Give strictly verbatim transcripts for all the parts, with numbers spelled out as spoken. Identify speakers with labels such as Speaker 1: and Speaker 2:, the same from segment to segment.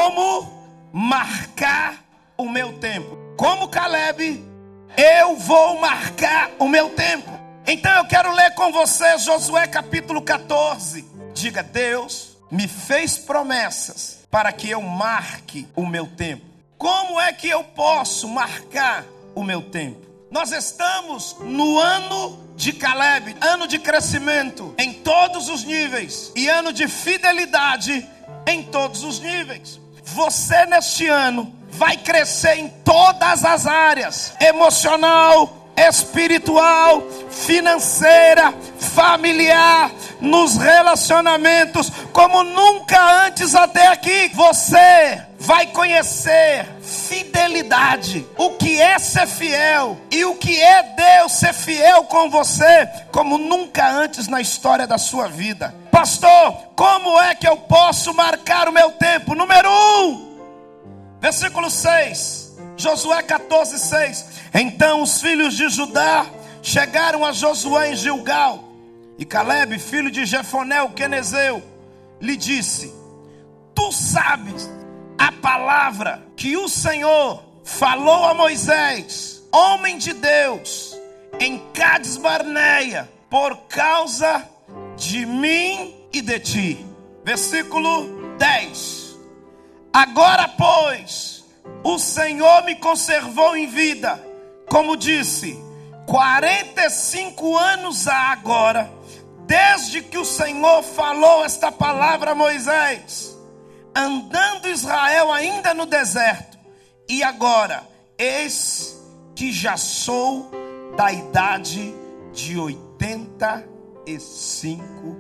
Speaker 1: como marcar o meu tempo. Como Caleb, eu vou marcar o meu tempo. Então eu quero ler com você Josué capítulo catorze. Diga: Deus me fez promessas para que eu marque o meu tempo. Como é que eu posso marcar o meu tempo? Nós estamos no ano de Caleb, ano de crescimento em todos os níveis e ano de fidelidade em todos os níveis. Você neste ano vai crescer em todas as áreas: emocional, espiritual, financeira, familiar, nos relacionamentos, como nunca antes até aqui. Você vai conhecer fidelidade, o que é ser fiel e o que é Deus ser fiel com você, como nunca antes na história da sua vida. Pastor, como é que eu posso marcar o meu tempo? Número um, versículo seis, Josué catorze, seis. Então os filhos de Judá chegaram a Josué em Gilgal, e Caleb, filho de Jefoné, o quenezeu, lhe disse: tu sabes a palavra que o Senhor falou a Moisés, homem de Deus, em Cades Barneia, por causa de mim e de ti. Versículo dez. Agora, pois, o Senhor me conservou em vida, como disse, quarenta e cinco anos há agora, desde que o Senhor falou esta palavra a Moisés, andando Israel ainda no deserto. E agora, eis que já sou da idade de oitenta e cinco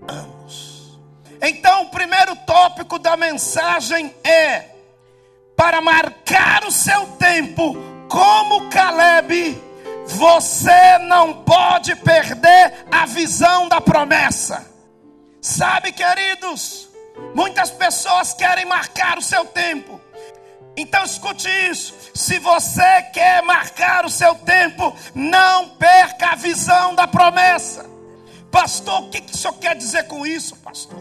Speaker 1: anos. Então o primeiro tópico da mensagem é: para marcar o seu tempo como Caleb, você não pode perder a visão da promessa. Sabe, queridos, muitas pessoas querem marcar o seu tempo. Então escute isso: se você quer marcar o seu tempo, não perca a visão da promessa. Pastor, o que, que o senhor quer dizer com isso, pastor?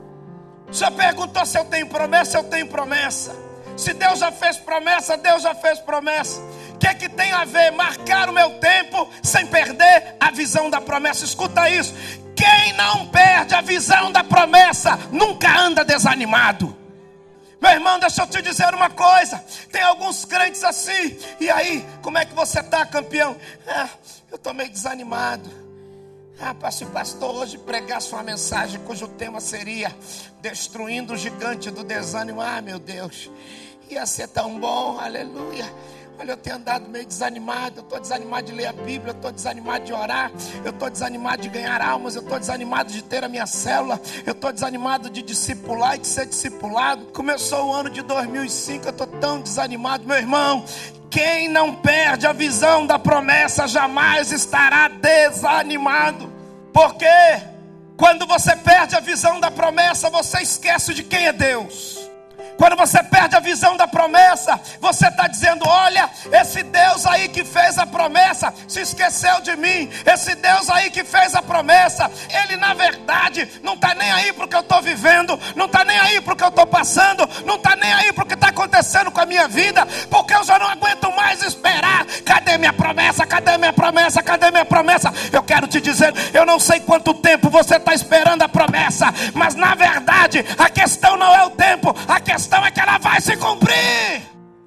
Speaker 1: O senhor perguntou se eu tenho promessa. Eu tenho promessa. Se Deus já fez promessa, Deus já fez promessa. O que, que tem a ver marcar o meu tempo sem perder a visão da promessa? Escuta isso: quem não perde a visão da promessa nunca anda desanimado. Meu irmão, deixa eu te dizer uma coisa: tem alguns crentes assim. E aí, como é que você está, campeão? Ah, eu estou meio desanimado. Ah, pastor, pastor, hoje pregasse uma mensagem cujo tema seria destruindo o gigante do desânimo. Ah, meu Deus, ia ser tão bom, aleluia. Olha, eu tenho andado meio desanimado. Eu estou desanimado de ler a Bíblia. Eu estou desanimado de orar. Eu estou desanimado de ganhar almas. Eu estou desanimado de ter a minha célula. Eu estou desanimado de discipular e de ser discipulado. Começou o ano de dois mil e cinco. Eu estou tão desanimado. Meu irmão, quem não perde a visão da promessa jamais estará desanimado. Porque quando você perde a visão da promessa, você esquece de quem é Deus. Quando você perde a visão da promessa, você está dizendo: olha, esse Deus aí que fez a promessa se esqueceu de mim. Esse Deus aí que fez a promessa, ele na verdade não está nem aí para o que eu estou vivendo, não está nem aí para o que eu estou passando, não está nem aí para o que está acontecendo com a minha vida, porque eu já não aguento mais esperar. Cadê minha promessa? Cadê minha promessa? Cadê minha promessa? Eu quero te dizer, eu não sei quanto tempo você está esperando a promessa, mas na verdade a questão não é o tempo, a questão é que ela vai se cumprir.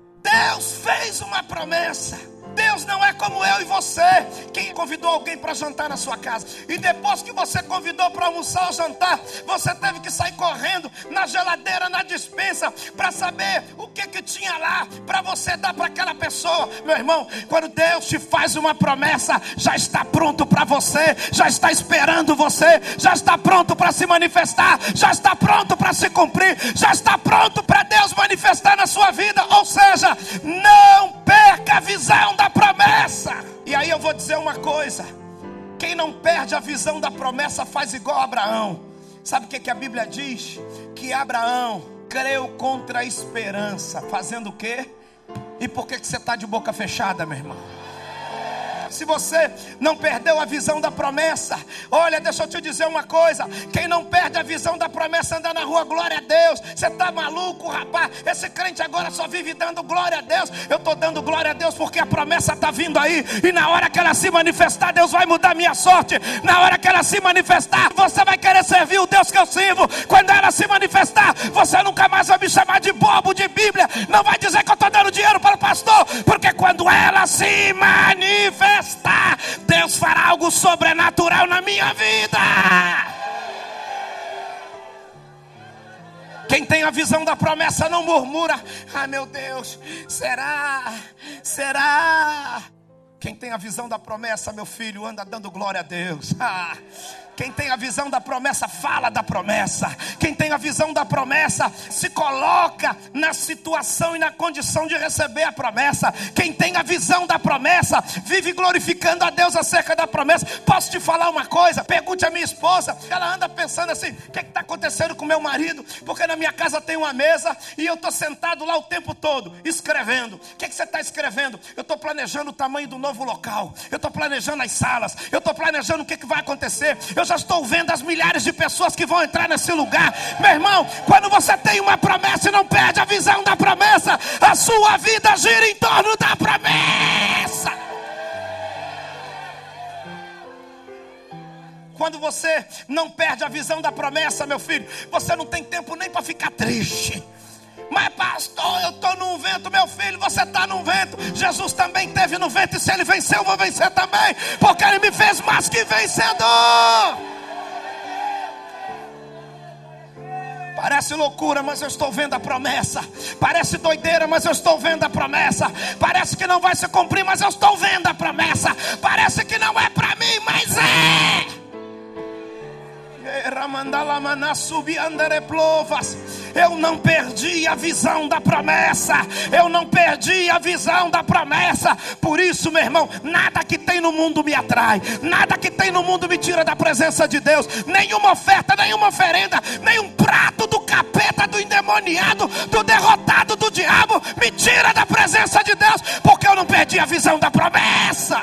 Speaker 1: Deus fez uma promessa. Deus não é como eu e você. Quem convidou alguém para jantar na sua casa e depois que você convidou para almoçar ou jantar, você teve que sair correndo na geladeira, na despensa, para saber o que que tinha lá para você dar para aquela pessoa. Meu irmão, quando Deus te faz uma promessa, já está pronto para você, já está esperando você, já está pronto para se manifestar, já está pronto para se cumprir, já está pronto para Deus manifestar na sua vida. Ou seja, não perca a visão da promessa. E aí eu vou dizer uma coisa: quem não perde a visão da promessa faz igual a Abraão. Sabe o que, que a Bíblia diz? Que Abraão creu contra a esperança. Fazendo o quê? E por que, que você está de boca fechada, meu irmão? Se você não perdeu a visão da promessa, olha, deixa eu te dizer uma coisa: quem não perde a visão da promessa anda na rua, glória a Deus. Você está maluco, rapaz? Esse crente agora só vive dando glória a Deus. Eu estou dando glória a Deus porque a promessa está vindo aí, e na hora que ela se manifestar, Deus vai mudar a minha sorte. Na hora que ela se manifestar, você vai querer servir o Deus que eu sirvo. Quando ela se manifestar, você nunca mais vai me chamar de bobo de Bíblia, não vai dizer que eu estou dando dinheiro para o pastor, porque quando ela se manifestar, Deus fará algo sobrenatural na minha vida. Quem tem a visão da promessa não murmura: ai meu Deus, será? Será? Quem tem a visão da promessa, meu filho, anda dando glória a Deus. Ah. Quem tem a visão da promessa, fala da promessa. Quem tem a visão da promessa, se coloca na situação e na condição de receber a promessa. Quem tem a visão da promessa, vive glorificando a Deus acerca da promessa. Posso te falar uma coisa? Pergunte a minha esposa. Ela anda pensando assim: o que está acontecendo com meu marido? Porque na minha casa tem uma mesa e eu estou sentado lá o tempo todo, escrevendo. O que, que você está escrevendo? Eu estou planejando o tamanho do novo local. Eu estou planejando as salas. Eu estou planejando o que, que vai acontecer. Eu Eu já estou vendo as milhares de pessoas que vão entrar nesse lugar. Meu irmão, quando você tem uma promessa e não perde a visão da promessa, a sua vida gira em torno da promessa. Quando você não perde a visão da promessa, meu filho, você não tem tempo nem para ficar triste. Mas pastor, eu estou num vento. Meu filho, você está num vento. Jesus também teve no vento, e se ele venceu, eu vou vencer também, porque ele me fez mais que vencedor. Parece loucura, mas eu estou vendo a promessa. Parece doideira, mas eu estou vendo a promessa. Parece que não vai se cumprir, mas eu estou vendo a promessa. Parece que não é para mim, mas é. Eu não perdi a visão da promessa. Eu não perdi a visão da promessa. Por isso, meu irmão, nada que tem no mundo me atrai. Nada que tem no mundo me tira da presença de Deus. Nenhuma oferta, nenhuma oferenda, nenhum prato do capeta, do endemoniado, do derrotado do diabo me tira da presença de Deus, porque eu não perdi a visão da promessa.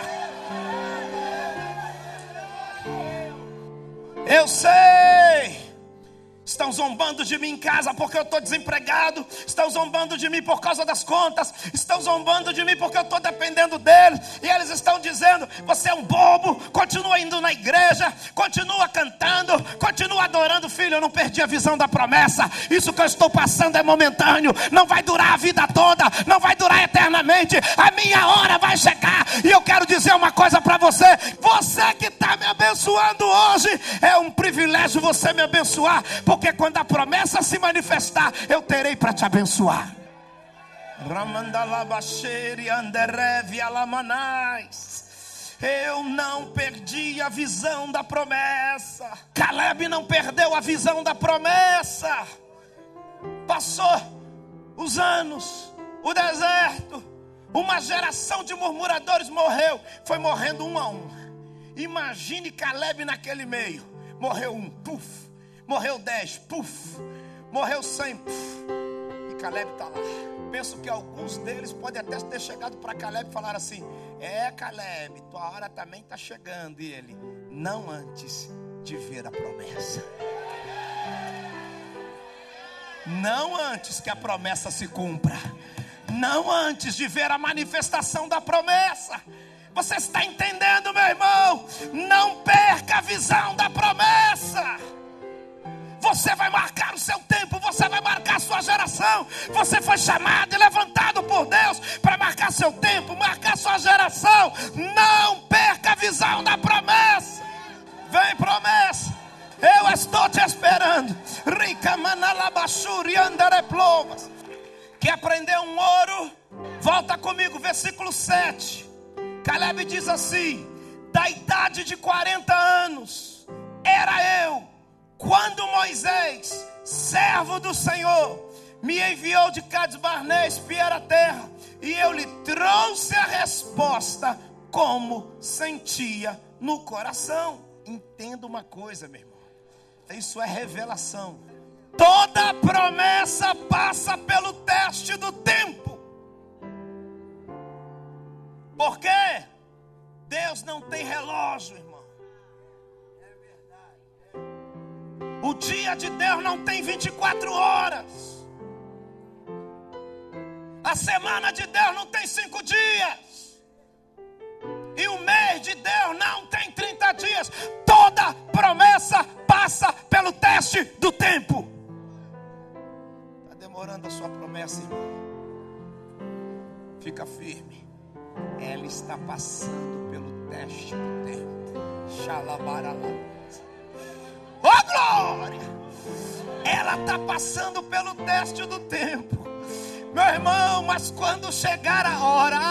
Speaker 1: Eu sei. Estão zombando de mim em casa porque eu estou desempregado. Estão zombando de mim por causa das contas. Estão zombando de mim porque eu estou dependendo deles. E eles estão dizendo: você é um bobo, continua indo na igreja, continua cantando, continua adorando. Filho, eu não perdi a visão da promessa. Isso que eu estou passando é momentâneo, não vai durar a vida toda, não vai durar eternamente. A minha hora vai chegar. E eu quero dizer uma coisa para você: você que está me abençoando hoje, é um privilégio você me abençoar, porque Porque quando a promessa se manifestar, eu terei para te abençoar. Eu não perdi a visão da promessa. Caleb não perdeu a visão da promessa. Passou os anos, o deserto, uma geração de murmuradores morreu. Foi morrendo um a um. Imagine Caleb naquele meio. Morreu um, puf. Morreu dez, puf. Morreu cem, puf. E Caleb está lá. Penso que alguns deles podem até ter chegado para Caleb e falar assim: é, Caleb, tua hora também está chegando. E ele: não antes de ver a promessa. Não antes que a promessa se cumpra. Não antes de ver a manifestação da promessa. Você está entendendo, meu irmão? Não perca a visão da promessa. Você vai marcar o seu tempo, você vai marcar a sua geração. Você foi chamado e levantado por Deus para marcar seu tempo, marcar sua geração. Não perca a visão da promessa. Vem promessa, eu estou te esperando. Quer aprender um ouro? Volta comigo, versículo sete. Caleb diz assim: da idade de quarenta anos era eu, quando Moisés, servo do Senhor, me enviou de Cades Barnea espiar a terra, e eu lhe trouxe a resposta como sentia no coração. Entenda uma coisa, meu irmão, isso é revelação. Toda promessa passa pelo teste do tempo. Por quê? dia de Deus não tem vinte e quatro horas. A semana de Deus não tem cinco dias. E o mês de Deus não tem trinta dias. Toda promessa passa pelo teste do tempo. Está demorando a sua promessa, irmão? Fica firme. Ela está passando pelo teste do tempo. Xalabaralá. Oh, glória! Ela está passando pelo teste do tempo. Meu irmão, mas quando chegar a hora...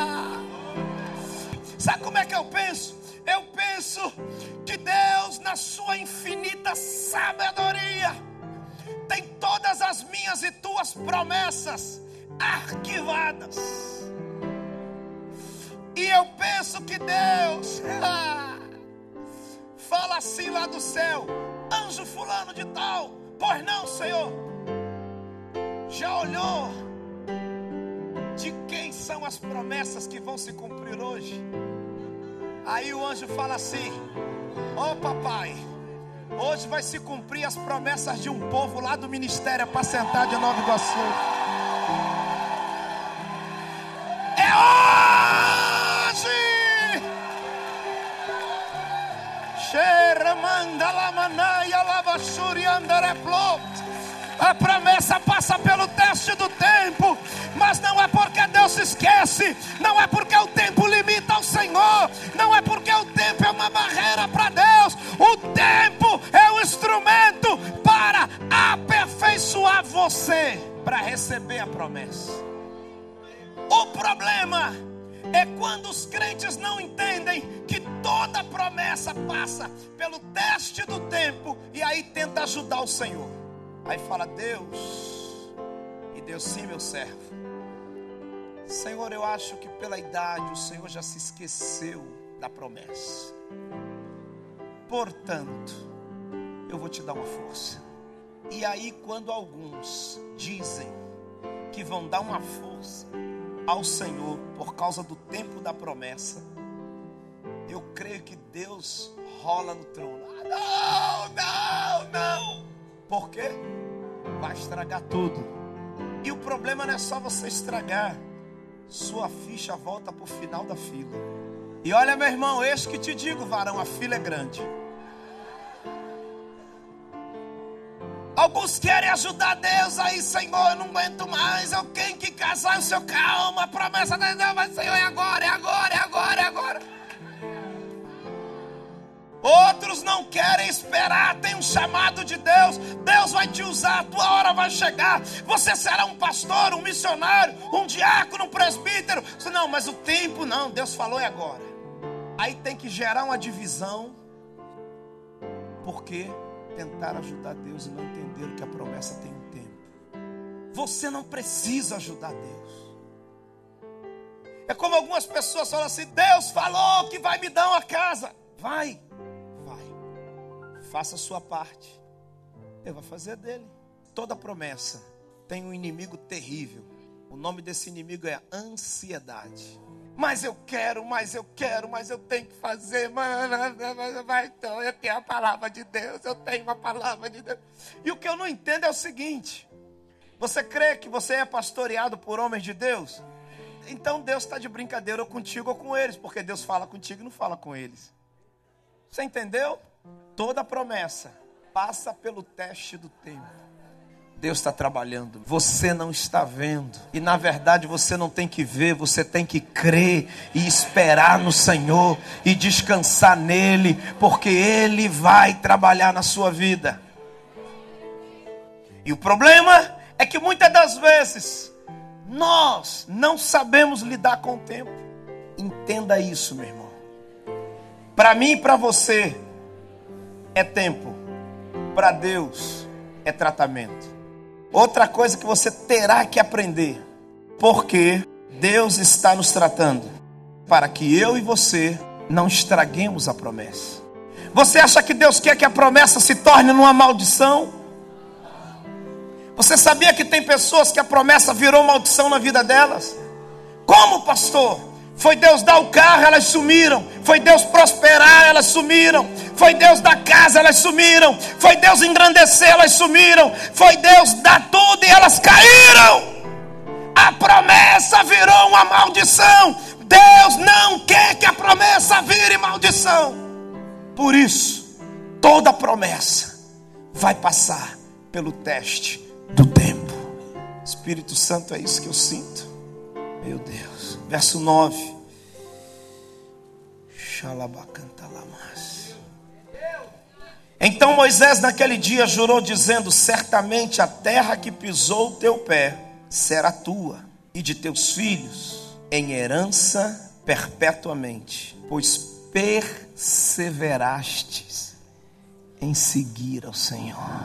Speaker 1: Sabe como é que eu penso? Eu penso que Deus, na sua infinita sabedoria, tem todas as minhas e tuas promessas arquivadas. E eu penso que Deus fala assim lá do céu: anjo fulano de tal, pois não, Senhor? Já olhou de quem são as promessas que vão se cumprir hoje? Aí o anjo fala assim: ó oh, papai, hoje vai se cumprir as promessas de um povo lá do Ministério Apacentar de Nova Iguaçu. É hoje! A promessa passa pelo teste do tempo, mas não é porque Deus se esquece, não é porque o tempo limita ao Senhor, não é porque o tempo é uma barreira para Deus. O tempo é um instrumento para aperfeiçoar você, para receber a promessa. O problema é quando os crentes não entendem que toda promessa passa pelo teste do tempo e aí tenta ajudar o Senhor. Aí fala: Deus, e Deus, sim, meu servo. Senhor, eu acho que pela idade o Senhor já se esqueceu da promessa. Portanto, eu vou te dar uma força. E aí, quando alguns dizem que vão dar uma força ao Senhor por causa do tempo da promessa, eu creio que Deus rola no trono. Ah, não, não, não. Por quê? Vai estragar tudo. E o problema não é só você estragar, sua ficha volta para o final da fila. E olha, meu irmão, eis que te digo, varão, a fila é grande. Alguns querem ajudar Deus aí: Senhor, eu não aguento mais, eu tenho que casar. O Senhor, calma, a promessa de Deus, mas Senhor, é agora, é agora, é agora, é agora. Outros não querem esperar, tem um chamado de Deus. Deus vai te usar, a tua hora vai chegar. Você será um pastor, um missionário, um diácono, um presbítero. Não, mas o tempo não, Deus falou é agora. Aí tem que gerar uma divisão. Por quê? Tentar ajudar Deus e não entender que a promessa tem um tempo. Você não precisa ajudar Deus. É como algumas pessoas falam assim: Deus falou que vai me dar uma casa. Vai, vai, faça a sua parte, Ele vai fazer dele. Toda promessa tem um inimigo terrível. O nome desse inimigo é ansiedade. Mas eu quero, mas eu quero, mas eu tenho que fazer. Mas então eu tenho a palavra de Deus, eu tenho a palavra de Deus. E o que eu não entendo é o seguinte: você crê que você é pastoreado por homens de Deus? Então Deus está de brincadeira ou contigo ou com eles, porque Deus fala contigo e não fala com eles. Você entendeu? Toda promessa passa pelo teste do tempo. Deus está trabalhando, você não está vendo. E na verdade você não tem que ver, você tem que crer e esperar no Senhor e descansar nele, porque Ele vai trabalhar na sua vida. E o problema é que muitas das vezes nós não sabemos lidar com o tempo. Entenda isso, meu irmão. Para mim e para você é tempo, para Deus é tratamento. Outra coisa que você terá que aprender: porque Deus está nos tratando para que eu e você não estraguemos a promessa. Você acha que Deus quer que a promessa se torne numa maldição? Você sabia que tem pessoas que a promessa virou maldição na vida delas? Como, pastor? Foi Deus dar o carro, elas sumiram. Foi Deus prosperar, elas sumiram. Foi Deus dar casa, elas sumiram. Foi Deus engrandecer, elas sumiram. Foi Deus dar tudo e elas caíram. A promessa virou uma maldição. Deus não quer que a promessa vire maldição. Por isso, toda promessa vai passar pelo teste do tempo. Espírito Santo, é isso que eu sinto. Meu Deus. Verso nove. Então Moisés naquele dia jurou dizendo: certamente a terra que pisou o teu pé será tua e de teus filhos em herança perpetuamente, pois perseverastes em seguir ao Senhor.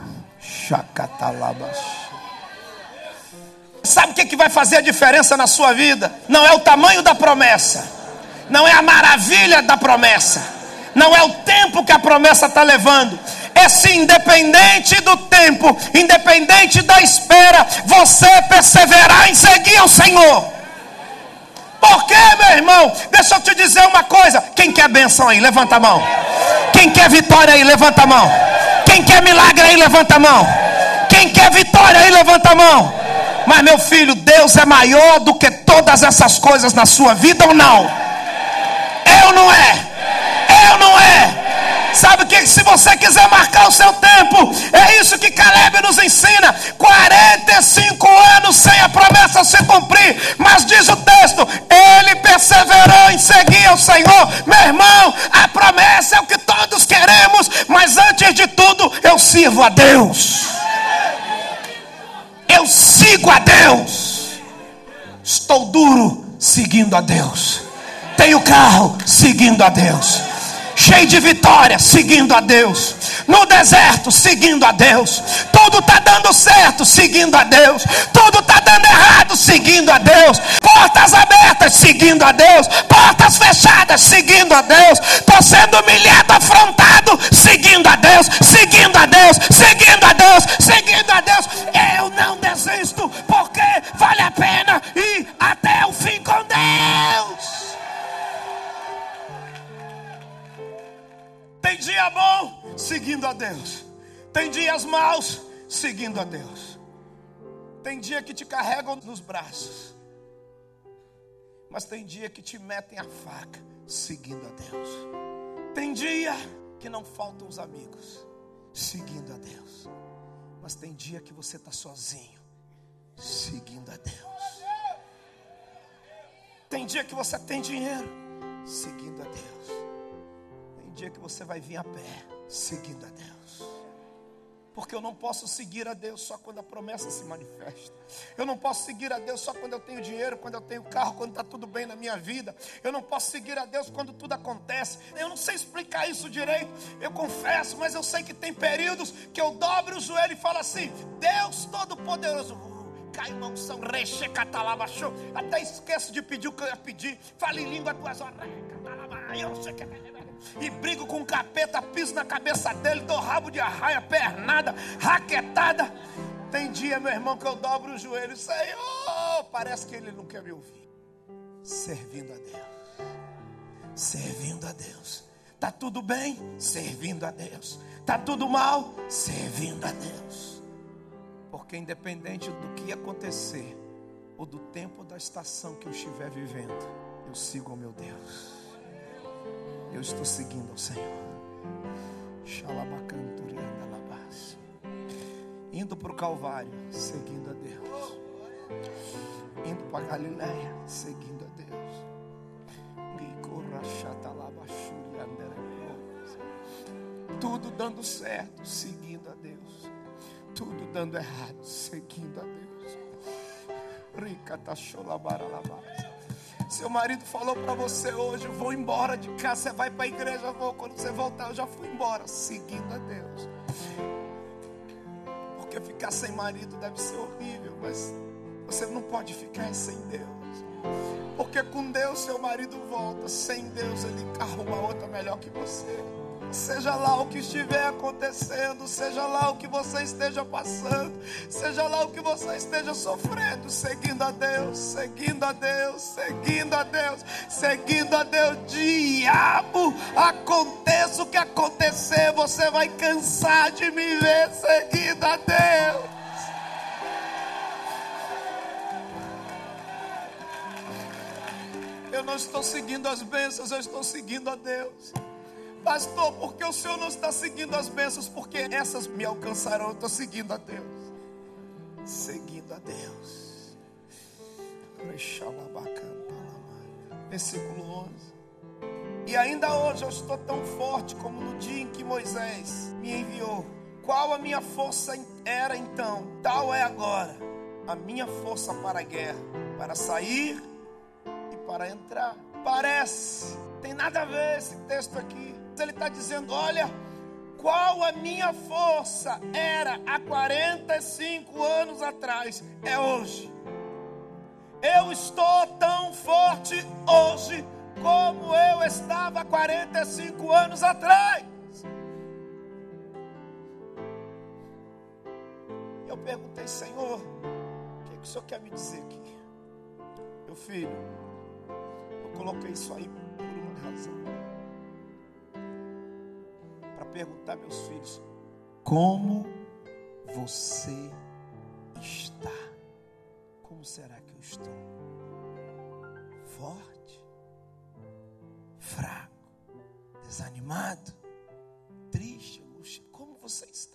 Speaker 1: Sabe o que, que vai fazer a diferença na sua vida? Não é o tamanho da promessa, não é a maravilha da promessa, não é o tempo que a promessa está levando. É sim, independente do tempo, independente da espera, você perseverar em seguir ao Senhor. Por quê, meu irmão? Deixa eu te dizer uma coisa. Quem quer bênção aí, levanta a mão. Quem quer vitória aí, levanta a mão. Quem quer milagre aí, levanta a mão. Quem quer vitória aí, levanta a mão. Mas meu filho, Deus é maior do que todas essas coisas na sua vida ou não? Eu não é. Eu não é. Sabe o que? Se você quiser marcar o seu tempo, é isso que Caleb nos ensina. quarenta e cinco anos sem a promessa se cumprir. Mas diz o texto, ele perseverou em seguir ao Senhor. Meu irmão, a promessa é o que todos queremos, mas antes de tudo, eu sirvo a Deus. Eu sigo a Deus. Estou duro seguindo a Deus. Tenho carro seguindo a Deus. Cheio de vitória, seguindo a Deus. No deserto, seguindo a Deus. Tudo está dando certo, seguindo a Deus. Tudo está dando errado, seguindo a Deus. Portas abertas, seguindo a Deus. Portas fechadas, seguindo a Deus. Estou sendo humilhado, afrontado, seguindo a Deus. Seguindo a Deus, seguindo a Deus, seguindo a Deus. Eu não desisto, porque vale a pena ir até o fim com Deus. Tem dia bom, seguindo a Deus. Tem dias maus, seguindo a Deus. Tem dia que te carregam nos braços, mas tem dia que te metem a faca, seguindo a Deus. Tem dia que não faltam os amigos, seguindo a Deus. Mas tem dia que você está sozinho, seguindo a Deus. Tem dia que você tem dinheiro, seguindo a Deus. Dia que você vai vir a pé, seguindo a Deus. Porque eu não posso seguir a Deus só quando a promessa se manifesta. Eu não posso seguir a Deus só quando eu tenho dinheiro, quando eu tenho carro, quando está tudo bem na minha vida. Eu não posso seguir a Deus quando tudo acontece. Eu não sei explicar isso direito, eu confesso, mas eu sei que tem períodos que eu dobro o joelho e falo assim: Deus Todo-Poderoso, cai uma unção, até esqueço de pedir o que eu ia pedir. Fala em língua duas horas, e brigo com o capeta, piso na cabeça dele, dou rabo de arraia, pernada, raquetada. Tem dia, meu irmão, que eu dobro o joelho, Senhor, parece que ele não quer me ouvir. Servindo a Deus, servindo a Deus. Tá tudo bem? Servindo a Deus. Tá tudo mal? Servindo a Deus. Porque independente do que acontecer, ou do tempo ou da estação que eu estiver vivendo, eu sigo ao meu Deus. Eu estou seguindo ao Senhor. Indo para o Calvário, seguindo a Deus. Indo para Galileia, seguindo a Deus. Tudo dando certo, seguindo a Deus. Tudo dando errado, seguindo a Deus. Seu marido falou para você hoje: eu vou embora de casa. Você vai para a igreja, eu vou. Quando você voltar, eu já fui embora, seguindo a Deus. Porque ficar sem marido deve ser horrível, mas você não pode ficar sem Deus. Porque com Deus seu marido volta, sem Deus ele arruma outra melhor que você. Seja lá o que estiver acontecendo, seja lá o que você esteja passando, seja lá o que você esteja sofrendo, seguindo a Deus, seguindo a Deus, seguindo a Deus, seguindo a Deus. Diabo, aconteça o que acontecer, você vai cansar de me ver seguindo a Deus. Eu não estou seguindo as bênçãos, eu estou seguindo a Deus. Pastor, por que o Senhor não está seguindo as bênçãos? Porque essas me alcançarão. Eu estou seguindo a Deus. Seguindo a Deus. Versículo onze. E ainda hoje eu estou tão forte como no dia em que Moisés me enviou. Qual a minha força era então, tal é agora. A minha força para a guerra, para sair e para entrar. Parece, tem nada a ver esse texto aqui. Ele está dizendo, olha, qual a minha força era há quarenta e cinco anos atrás, é hoje. Eu estou tão forte hoje como eu estava há quarenta e cinco anos atrás. Eu perguntei, Senhor, o que, é que o Senhor quer me dizer aqui? Meu filho, eu coloquei isso aí por uma razão. Para perguntar, meus filhos, como você está? Como será que eu estou? Forte? Fraco? Desanimado? Triste? Angústia? Como você está?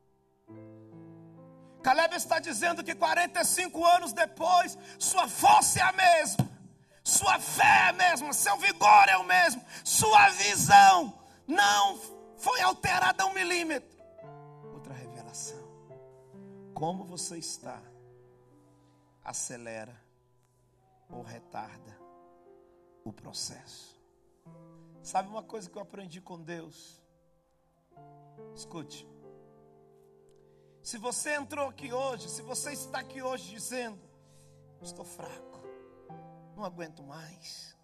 Speaker 1: Caleb está dizendo que quarenta e cinco anos depois, sua força é a mesma, sua fé é a mesma, seu vigor é o mesmo, sua visão não foi alterada um milímetro. Outra revelação. Como você está, acelera ou retarda o processo. Sabe uma coisa que eu aprendi com Deus? Escute. Se você entrou aqui hoje, se você está aqui hoje dizendo, estou fraco, não aguento mais.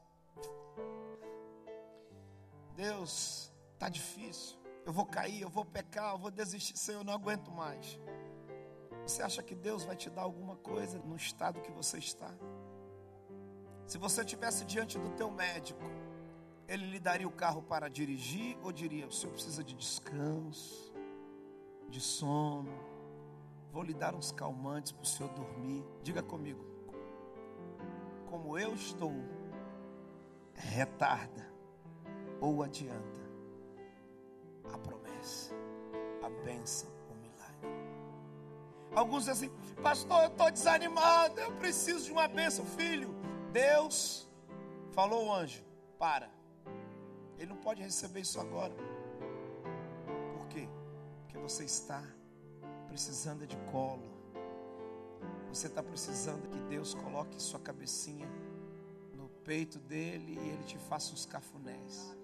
Speaker 1: Deus, está difícil, eu vou cair, eu vou pecar, eu vou desistir, Senhor, eu não aguento mais. Você acha que Deus vai te dar alguma coisa no estado que você está? Se você estivesse diante do teu médico, ele lhe daria o carro para dirigir ou diria, o senhor precisa de descanso, de sono, vou lhe dar uns calmantes para o senhor dormir. Diga comigo, como eu estou, retarda ou adianta a promessa, a bênção, o milagre. Alguns dizem assim, pastor, eu estou desanimado, eu preciso de uma bênção. Filho, Deus falou ao anjo, para, ele não pode receber isso agora. Por quê? Porque você está precisando de colo. Você está precisando que Deus coloque sua cabecinha no peito dele e ele te faça uns cafunés.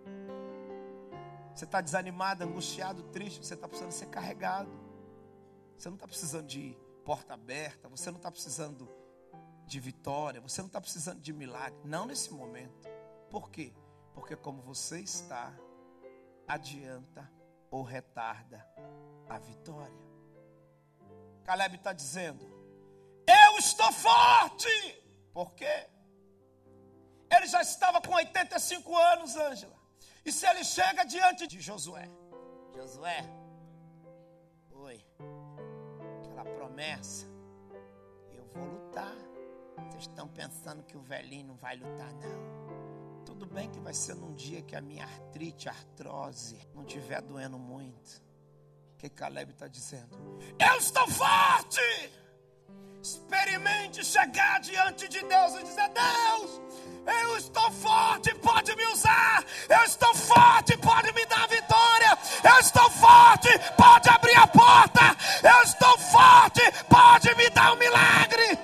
Speaker 1: Você está desanimado, angustiado, triste, você está precisando ser carregado. Você não está precisando de porta aberta, você não está precisando de vitória, você não está precisando de milagre, não nesse momento. Por quê? Porque como você está, adianta ou retarda a vitória. Caleb está dizendo, eu estou forte. Por quê? Ele já estava com oitenta e cinco anos, Ângela. E se ele chega diante de Josué, Josué, oi, aquela promessa, eu vou lutar. Vocês estão pensando que o velhinho não vai lutar, não. Tudo bem que vai ser num dia que a minha artrite, artrose, não estiver doendo muito. O que Caleb está dizendo? Eu estou forte! Experimente chegar diante de Deus e dizer, Deus, eu estou forte, pode me usar. Eu estou forte, pode me dar vitória. Eu estou forte, pode abrir a porta. Eu estou forte, pode me dar um milagre.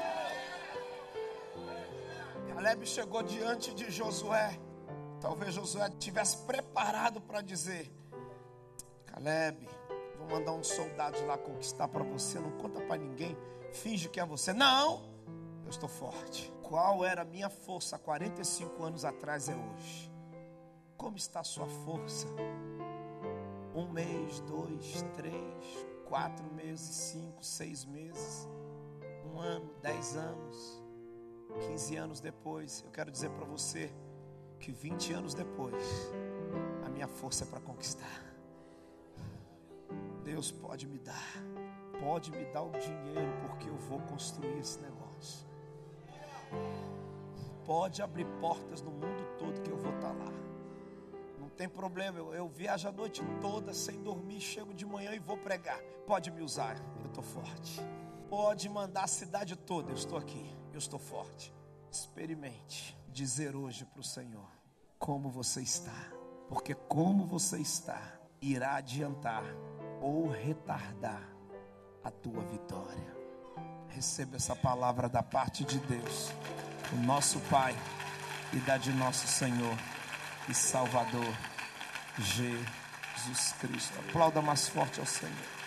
Speaker 1: Caleb chegou diante de Josué. Talvez Josué estivesse preparado para dizer, Caleb, vou mandar uns soldados lá conquistar para você, não conta para ninguém, finge que é você. Não, eu estou forte. Qual era a minha força há quarenta e cinco anos atrás é hoje. Como está a sua força Um mês, dois, três, quatro meses, cinco, seis meses, um ano, dez anos, quinze anos depois. Eu quero dizer para você que vinte anos depois, a minha força é para conquistar. Deus pode me dar, pode me dar o dinheiro, porque eu vou construir esse negócio. Pode abrir portas no mundo todo que eu vou estar lá. Não tem problema, eu, eu viajo a noite toda sem dormir, chego de manhã e vou pregar. Pode me usar, eu estou forte. Pode mandar a cidade toda, eu estou aqui, eu estou forte. Experimente dizer hoje para o Senhor como você está, porque como você está irá adiantar ou retardar a tua vitória. Receba essa palavra da parte de Deus, o nosso Pai, e da de nosso Senhor e Salvador Jesus Cristo. Aplauda mais forte ao Senhor.